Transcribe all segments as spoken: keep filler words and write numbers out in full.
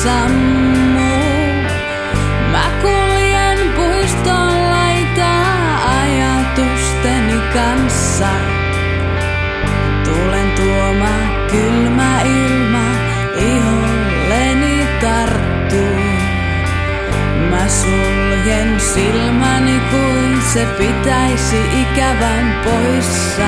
sammu. Mä kuljen puiston laitaa ajatusteni kanssa. Tulen tuoma kylmä ilma iholleni tarttuu. Mä suljen silmäni kuin se pitäisi ikävän poissa.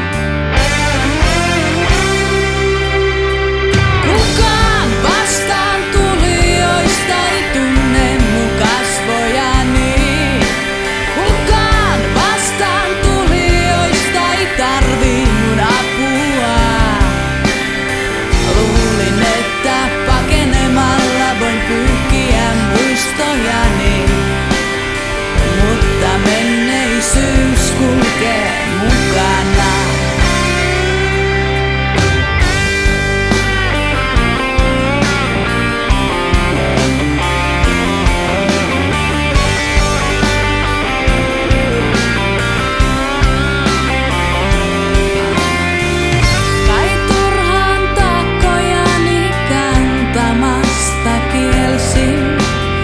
Kukaan vastaan tulijoista ei tunne mun kasvojani. Kukaan vastaan tulijoista ei tarvii mun apua. Luulin, että pakenemalla voin pyyhkiä muistojani, mutta menneisyys kulkee mukana. Kai turhaan takkojani kantamasta kielsin.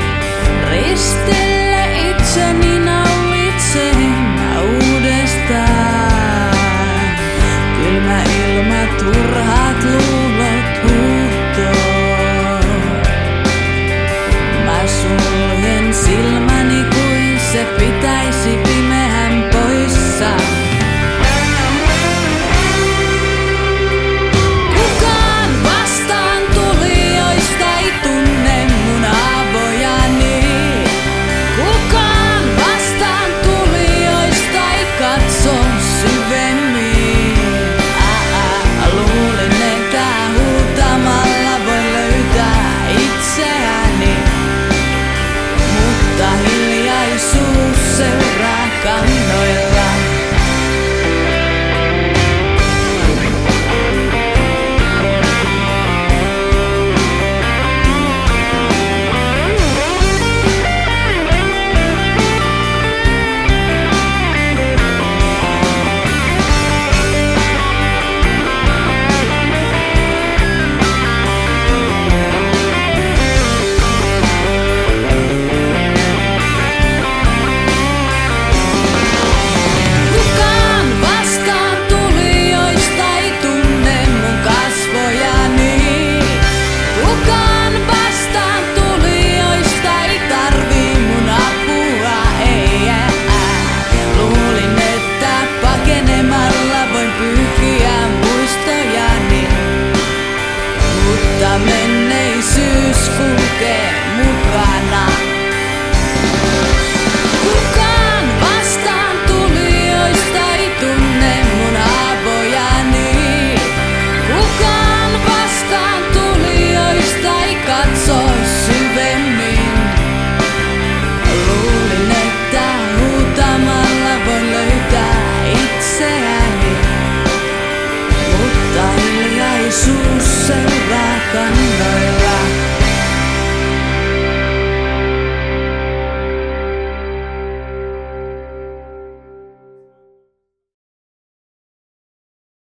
Ristille itseni naulitsen uudestaan. Kylmä ilma, turhat luulot huutoo. Mä suljen silmäni kuin se pitäisi pimeän poissa. Kukaan vastaan tulijoista ei tunne mun avojani. Kukaan vastaan tulijoista ei katso syvemmin. Ää, luulin, että huutamalla voi löytää itseäni, mutta hiljaisuus seuraa kannoilla. Kukaan vastaan tulijoista ei tunne mun kasvojani. Kukaan vastaan tulijoista ei tarvii mun apua, ei ää. Luulin, että pakenemalla voin pyyhkiä muistojani, mutta menneisyys kulkee mukana. Kukaan vastaan tulijoista ei tunne mun avojani. Kukaan vastaan tulijoista ei katso syvemmin. Luulin, että huutamalla voin löytää itseäni, mutta hiljaisuus seuraa kannoilla.